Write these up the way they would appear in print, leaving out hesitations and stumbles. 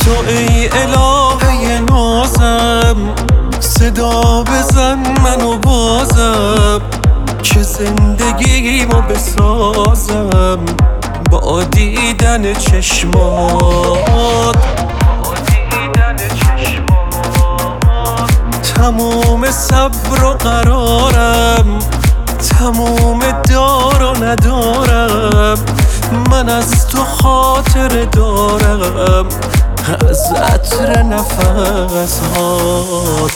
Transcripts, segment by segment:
تو ای الهه نازم، صدا بزن منو بازم که زندگیمو بسازم با دیدن چشمات. تموم صبر و قرارم، تموم دار و ندارم، من از تو خاطر دارم از عطر نفسات.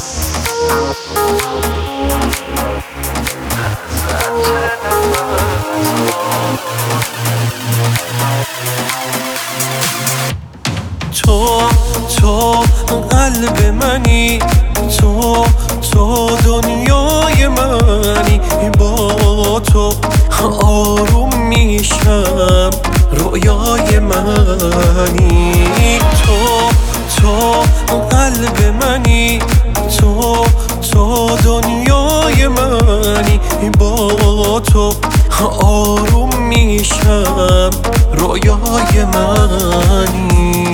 تو قلب منی، تو دنیای منی، با تو آروم میشم رویای منی. تو قلب منی، تو دنیای منی، با تو آروم میشم رویای منی.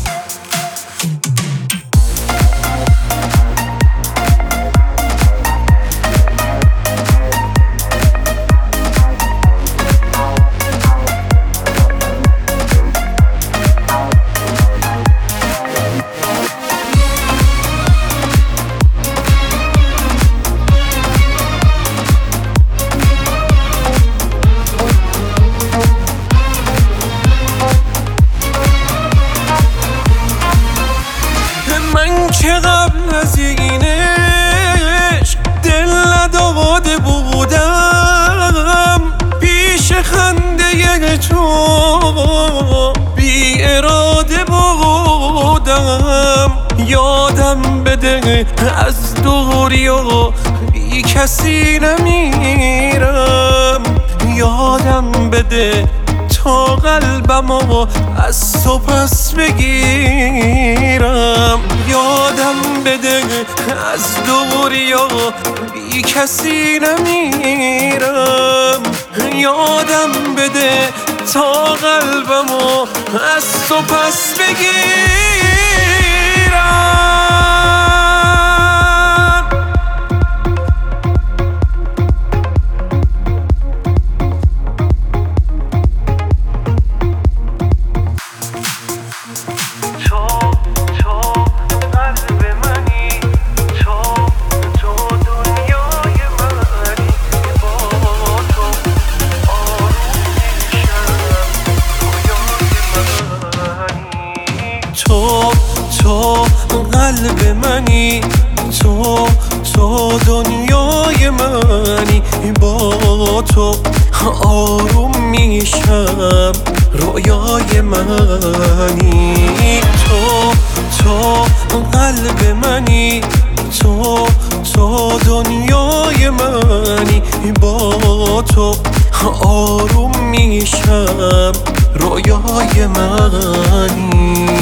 که قبل از این عشق دل نداده بودم، پیش خنده تو بی اراده بودم. یادم بده از دوریا بی کسی نمیرم، یادم بده تا قلبمو از تو پس بگیرم. یادم بده از دوریا بی کسی نمیرم، یادم بده تا قلبمو از تو پس بگیرم. تو قلب منی، تو دنیای منی، با تو آروم میشم رویای منی. تو قلب منی، تو دنیای منی، با تو آروم میشم رویای منی.